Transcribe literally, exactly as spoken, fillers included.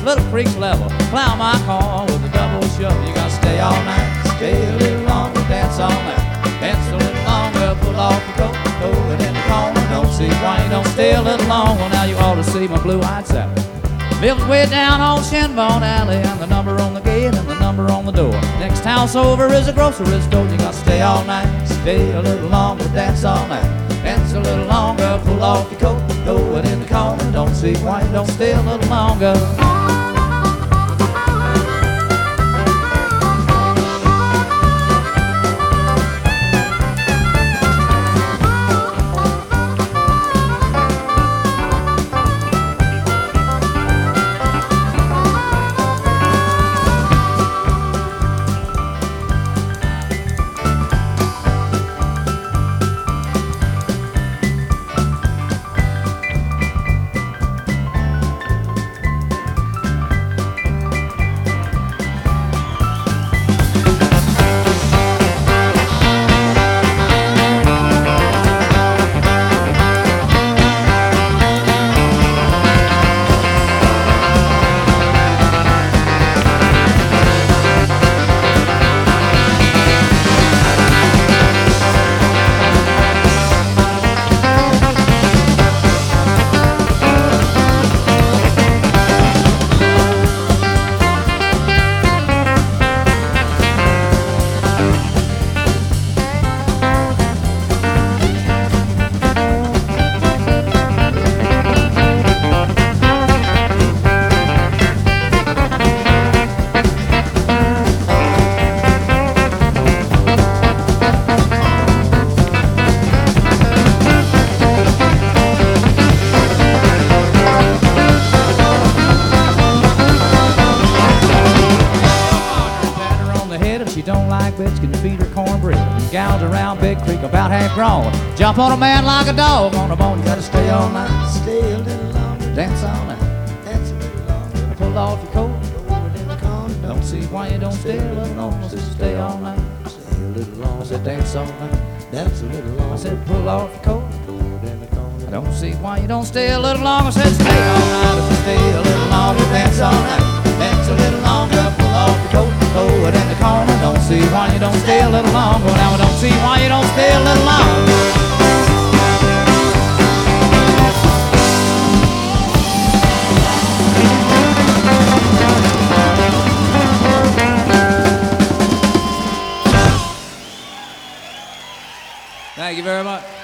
Little Creek's level. Plow my car with a double shovel. You gotta stay all night, stay a little longer, dance all night, dance a little longer, pull off your coat, throw it in the corner. Don't see why you don't stay a little longer. Now you ought to see my blue-eyed Sally. Lives way down on Shinbone Alley, and the number on the gate and the number on the door. Next house over is a grocery store. You gotta stay all night, stay a little longer, dance all night, dance a little longer, pull off your coat, throw it in the corner. Don't see why you don't stay a little longer. She don't like beds, can feed her cornbread. Gals around Big Creek about half grown. Jump on a man like a dog on a bone. You gotta stay all night, stay a little longer, dance all night, dance a little longer, pull off your coat, throw it in the corner. Don't see why you don't stay a little longer. I said stay all night, stay a little longer. I said dance all night, dance a little longer. I said pull off your coat, throw it in the corner. I don't see why you don't stay a little longer. I said stay all night, I said stay a little longer, dance all night, dance a little longer, pull off your coat, throw it in the corner. Don't see why you don't stay a little longer. Now I don't see why you don't stay a little longer. Thank you very much.